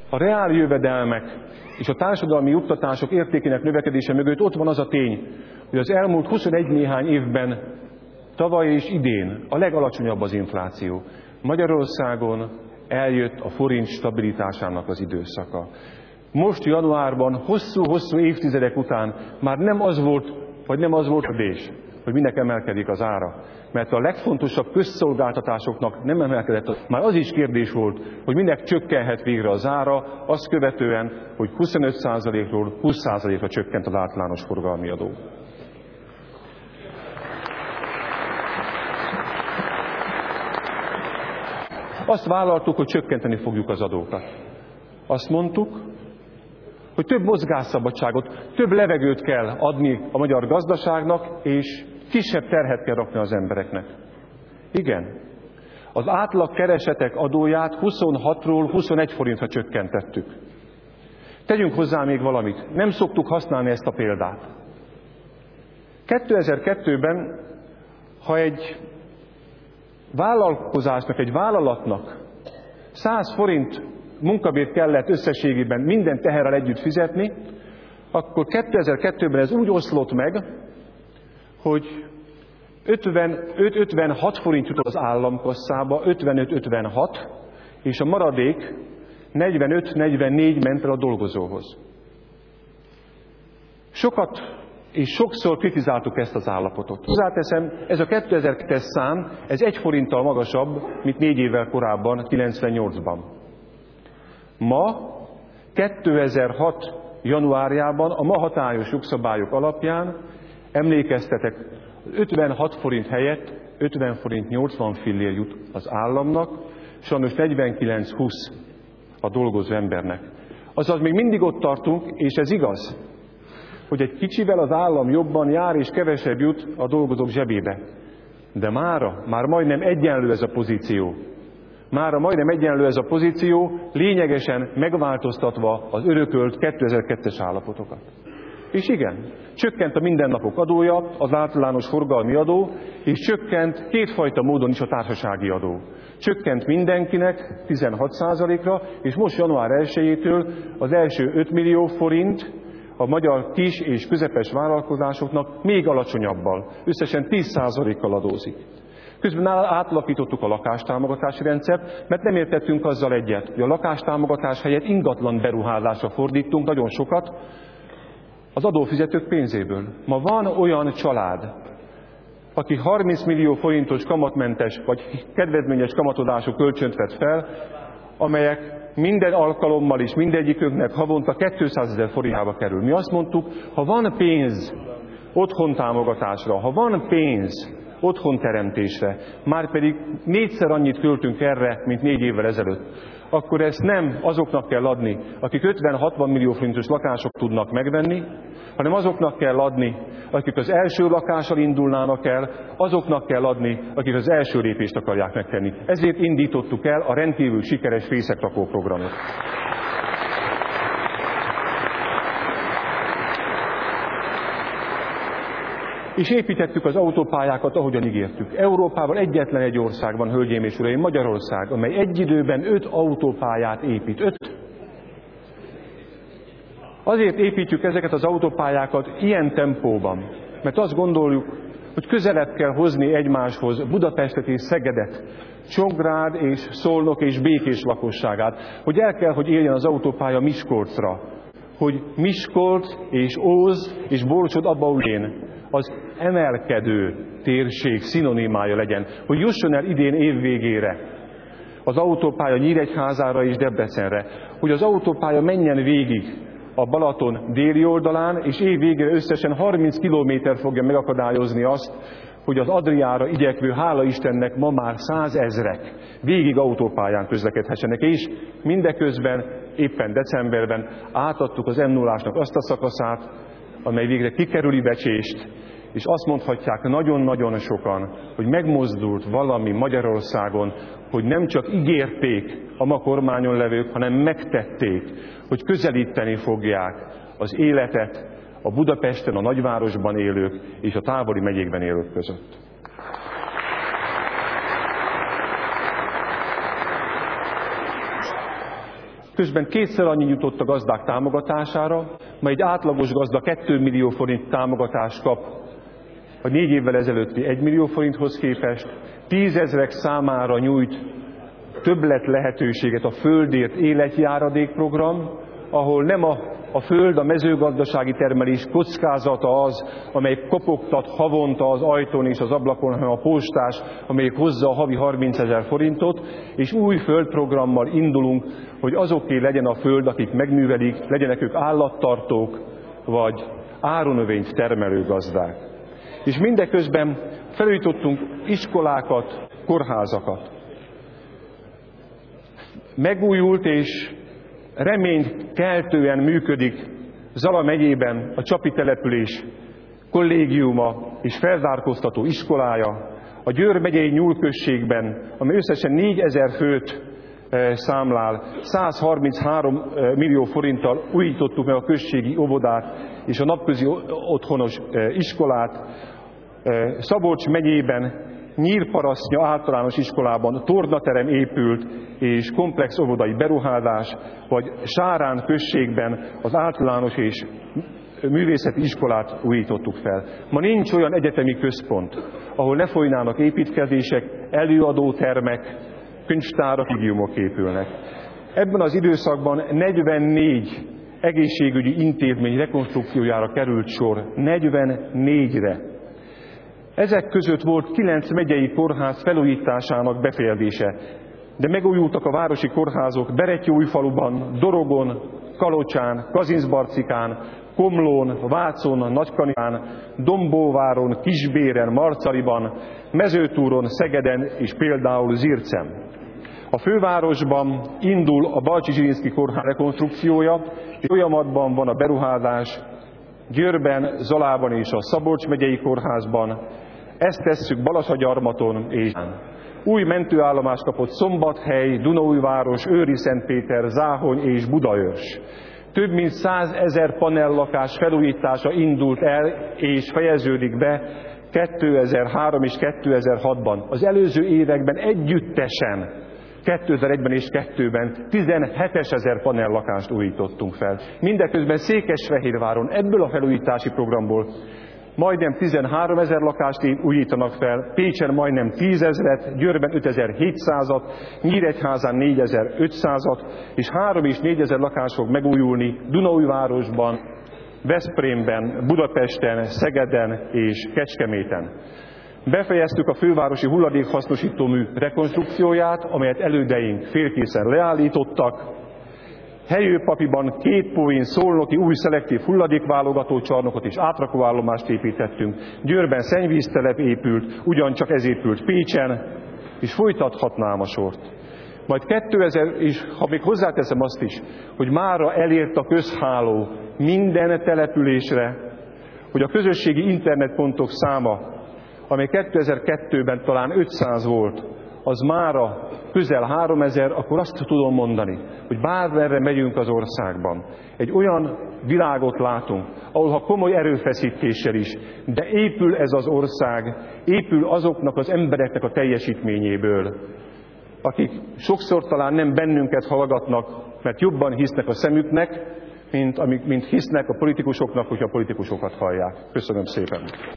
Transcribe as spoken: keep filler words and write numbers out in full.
A reál jövedelmek és a társadalmi juttatások értékének növekedése mögött ott van az a tény, hogy az elmúlt huszonegy néhány évben, tavaly és idén a legalacsonyabb az infláció. Magyarországon eljött a forint stabilitásának az időszaka. Most januárban, hosszú-hosszú évtizedek után már nem az volt, vagy nem az volt a kérdés, hogy minek emelkedik az ára. Mert a legfontosabb közszolgáltatásoknak nem emelkedett. Már az is kérdés volt, hogy minek csökkenhet végre az ára, azt követően, hogy huszonöt százalékról húsz százalékra csökkent az általános forgalmi adó. Azt vállaltuk, hogy csökkenteni fogjuk az adókat. Azt mondtuk, hogy több mozgásszabadságot, több levegőt kell adni a magyar gazdaságnak, és kisebb terhet kell rakni az embereknek. Igen, az átlag keresetek adóját huszonhatról huszonegy forintra csökkentettük. Tegyünk hozzá még valamit, nem szoktuk használni ezt a példát. kétezer-kettőben, ha egy vállalkozásnak, egy vállalatnak száz forint munkabért kellett összességében minden teherrel együtt fizetni, akkor kétezer-kettőben ez úgy oszlott meg, hogy ötvenöt-ötvenhat forint jutott az államkasszába, ötvenöt-ötvenhat, és a maradék negyvenöt-negyvennégy ment el a dolgozóhoz. Sokat és sokszor kritizáltuk ezt az állapotot. Hozzáteszem, ez a kétezer-kettes szám, ez egy forinttal magasabb, mint négy évvel korábban, kilencvennyolcban. Ma, kétezer-hat januárjában a ma hatályos jogszabályok alapján emlékeztetek, ötvenhat forint helyett ötven forint nyolcvan fillér jut az államnak, sajnos negyvenkilenc húsz a dolgozó embernek. Azaz még mindig ott tartunk, és ez igaz, hogy egy kicsivel az állam jobban jár, és kevesebb jut a dolgozók zsebébe. De mára, már majdnem egyenlő ez a pozíció. Mára majdnem egyenlő ez a pozíció, lényegesen megváltoztatva az örökölt kétezer-kettes állapotokat. És igen, csökkent a mindennapok adója, az általános forgalmi adó, és csökkent kétfajta módon is a társasági adó. Csökkent mindenkinek tizenhat százalékra, és most január elsejétől az első öt millió forint a magyar kis és közepes vállalkozásoknak még alacsonyabbal, összesen tíz százalékkal adózik. Közben átalakítottuk a lakástámogatási rendszert, mert nem értettünk azzal egyet, hogy a lakástámogatás helyett ingatlan beruházásra fordítunk nagyon sokat az adófizetők pénzéből. Ma van olyan család, aki harminc millió forintos kamatmentes vagy kedvezményes kamatozású kölcsönt vett fel, amelyek minden alkalommal is mindegyikünknek havonta kétszázezer forintjába kerül. Mi azt mondtuk, ha van pénz otthon támogatásra, ha van pénz otthonteremtésre, már pedig négyszer annyit költünk erre, mint négy évvel ezelőtt, akkor ezt nem azoknak kell adni, akik ötven-hatvan millió forintos lakások tudnak megvenni, hanem azoknak kell adni, akik az első lakással indulnának el, azoknak kell adni, akik az első lépést akarják megtenni. Ezért indítottuk el a rendkívül sikeres fészekrakó programot. És építettük az autópályákat, ahogyan ígértük. Európában egyetlen egy ország van, hölgyeim és uraim, Magyarország, amely egy időben öt autópályát épít. Öt. Azért építjük ezeket az autópályákat ilyen tempóban, mert azt gondoljuk, hogy közelebb kell hozni egymáshoz Budapestet és Szegedet, Csongrád és Szolnok és Békés lakosságát, hogy el kell, hogy éljen az autópálya Miskolcra, hogy Miskolc és Óz és Borcsod-Abaújén az emelkedő térség szinonimája legyen, hogy jusson el idén év végére az autópálya Nyíregyházára és Debrecenre, hogy az autópálya menjen végig a Balaton déli oldalán, és év végére összesen harminc kilométer fogja megakadályozni azt, hogy az Adriára igyekvő, hála Istennek ma már százezrek végig autópályán közlekedhessenek, és mindeközben éppen decemberben átadtuk az em nullásnak azt a szakaszát, amely végre kikerüli Becsést, és azt mondhatják nagyon-nagyon sokan, hogy megmozdult valami Magyarországon, hogy nem csak ígérték a ma kormányon levők, hanem megtették, hogy közelíteni fogják az életet a Budapesten, a nagyvárosban élők és a távoli megyékben élők között. Közben kétszer annyi jutott a gazdák támogatására, majd egy átlagos gazda két millió forint támogatást kap a négy évvel ezelőtti egy millió forinthoz képest, tízezrek számára nyújt többlet lehetőséget a Földért életjáradékprogram, ahol nem a, a föld, a mezőgazdasági termelés kockázata az, amely kopogtat havonta az ajtón és az ablakon, hanem a postás, amelyik hozza a havi harmincezer forintot, és új földprogrammal indulunk, hogy azoké legyen a föld, akik megművelik, legyenek ők állattartók, vagy áronövényt termelő gazdák. És mindeközben felújítottunk iskolákat, kórházakat. Megújult és reményt keltően működik Zala megyében a Csapi település kollégiuma és felzárkóztató iskolája, a Győr megyei Nyúl községben, amely összesen négyezer főt számlál, száz harminchárom millió forinttal újítottuk meg a községi óvodát és a napközi otthonos iskolát. Szabolcs megyében Nyírparasztja általános iskolában tornaterem épült és komplex óvodai beruházás, vagy Sárán községben az általános és művészeti iskolát újítottuk fel. Ma nincs olyan egyetemi központ, ahol ne folynának építkezések, előadótermek, könyvtárak, kollégiumok épülnek. Ebben az időszakban negyvennégy egészségügyi intézmény rekonstrukciójára került sor. negyvennégyre. Ezek között volt kilenc megyei kórház felújításának befejezése, de megújultak a városi kórházok Berettyóújfaluban, Dorogon, Kalocsán, Kazincbarcikán, Komlón, Vácon, Nagykanizsán, Dombóváron, Kisbéren, Marcaliban, Mezőtúron, Szegeden és például Zircen. A fővárosban indul a Balcsi Zsilinszky kórház rekonstrukciója, és folyamatban van a beruházás Győrben, Zalában és a Szabolcs megyei kórházban. Ezt tesszük Balassagyarmaton és új mentőállomást kapott Szombathely, Dunaújváros, Őri-Szentpéter, Záhony és Budaörs. Több mint százezer panellakás felújítása indult el és fejeződik be kétezer-három és kétezer-hatban. Az előző években együttesen, kétezer-egyben és kétben tizenhétezer panellakást újítottunk fel. Mindeközben Székesfehérváron ebből a felújítási programból majdnem tizenháromezer lakást újítanak fel, Pécsen majdnem tízezret, Győrben ötezer-hétszázat, Nyíregyházán négyezer-ötszázat, és három és négyezer lakás fog megújulni Dunaújvárosban, Veszprémben, Budapesten, Szegeden és Kecskeméten. Befejeztük a fővárosi hulladékhasznosítómű rekonstrukcióját, amelyet elődeink félkészen leállítottak. Helyőpapiban két poén szolnoki új szelektív hulladékválogató csarnokot és átrakóállomást építettünk. Győrben szennyvíztelep épült, ugyancsak ez épült Pécsen, és folytathatnám a sort. Majd kétezer, és ha még hozzáteszem azt is, hogy mára elért a közháló minden településre, hogy a közösségi internetpontok száma, amely kétezer-kettőben talán ötszáz volt, az mára közel háromezer, akkor azt tudom mondani, hogy bármerre megyünk az országban, egy olyan világot látunk, ahol ha komoly erőfeszítéssel is, de épül ez az ország, épül azoknak az embereknek a teljesítményéből, akik sokszor talán nem bennünket hallgatnak, mert jobban hisznek a szemüknek, mint, mint hisznek a politikusoknak, hogyha a politikusokat hallják. Köszönöm szépen!